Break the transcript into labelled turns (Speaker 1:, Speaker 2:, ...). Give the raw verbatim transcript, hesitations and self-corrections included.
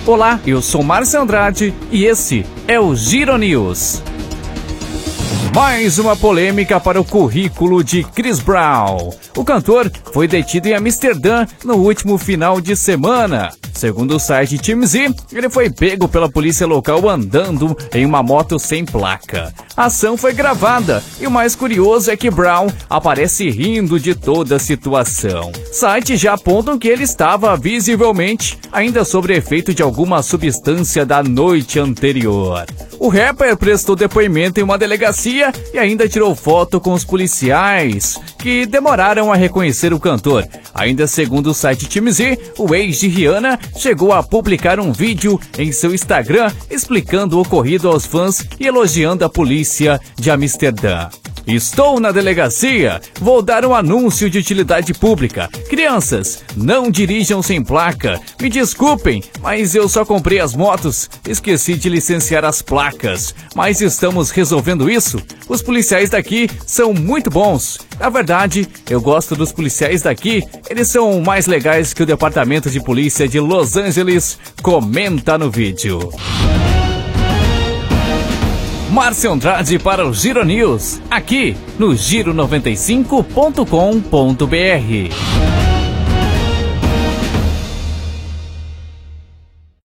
Speaker 1: Olá, eu sou Márcio Andrade e esse é o Giro News. Mais uma polêmica para o currículo de Chris Brown. O cantor foi detido em Amsterdã no último final de semana. Segundo o site T M Z, ele foi pego pela polícia local andando em uma moto sem placa. A ação foi gravada e o mais curioso é que Brown aparece rindo de toda a situação. Sites já apontam que ele estava visivelmente ainda sob efeito de alguma substância da noite anterior. O rapper prestou depoimento em uma delegacia e ainda tirou foto com os policiais, que demoraram a reconhecer o cantor. Ainda segundo o site T M Z, o ex de Rihanna chegou a publicar um vídeo em seu Instagram explicando o ocorrido aos fãs e elogiando a polícia de Amsterdã. Estou na delegacia, vou dar um anúncio de utilidade pública. Crianças, não dirijam sem placa. Me desculpem, mas eu só comprei as motos, esqueci de licenciar as placas. Mas estamos resolvendo isso. Os policiais daqui são muito bons. Na verdade, eu gosto dos policiais daqui, eles são mais legais que o Departamento de Polícia de Los Angeles, comenta no vídeo. Márcio Andrade para o Giro News, aqui no giro noventa e cinco ponto com ponto br.